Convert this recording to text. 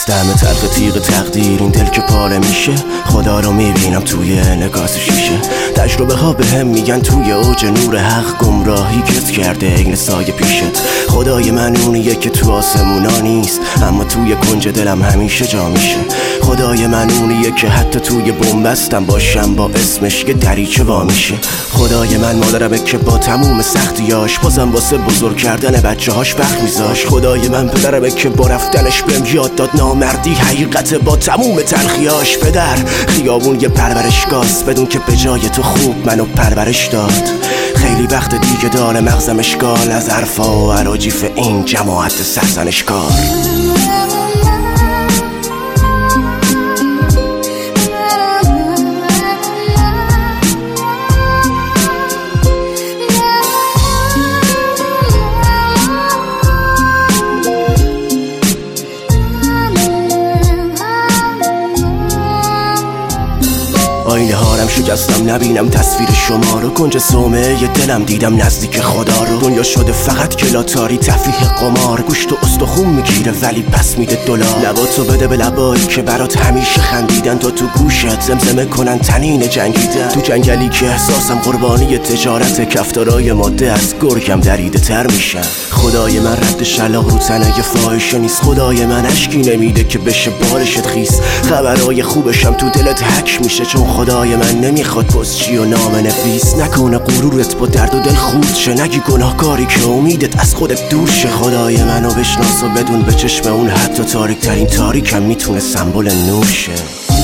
دم تلخ تیغ تقدیر این دل که پاره میشه، خدا رو میبینم توی انعکاس شیشه. تجربه ها به هم میگن توی اوج نور حق گمراهی کت کرده این سایه پیشت. خدای من اونیه که تو آسمونا نیست اما توی کنج دلم همیشه جا میشه. خدای من اونیه که حتی توی بنبستم باشم با اسمش یه دریچه وا میشه. خدای من مادرمه که با تموم سختیاش بازم واسه بزرگ کردن بچه هاش وقت میذاش. خدای من پدرمه که با رفتنش بهم یاد داد نامردی حقیقت با تموم تلخیاش. پدر خیابون یه پرورشگاست بدون که به جای تو خوب منو پرورش داد. خیلی وقت دیگه داره مغزم اشکال از حرفا و اراجیف این جماعت سرزنشکار. آینه هارم شکستم نبینم تصویر شما رو، کنج صومعه دلم دیدم نزدیک خدا رو. دنیا شده فقط کلاتاری تفریح قمار، گوشت و استخون میگیره ولی پس میده دلار. لباتو بده به لبایی که برات همیشه خندیدن تا تو گوشت زمزمه کنن تنین جنگیدن. تو جنگلی که احساسم قربانی تجارت کفتارای ماده از گرگم دریده تر میشن. خدای من رد شلاق رو تنه یه فاحشه نیست. خدای من اشکی نمیده که بشه بارشت خیس. خبرای خوبشم تو دلت حک میشه چون خدای من نمیخواد پستچی و نامه نویس. نکنه غرورت با درد و دل خورد شه، نگی گناهکاری که امیدت از خودت دور شه. خدای منو بشناس و بدون به چشم اون حتی تاریک ترین تاریکم میتونه سمبل نور شه.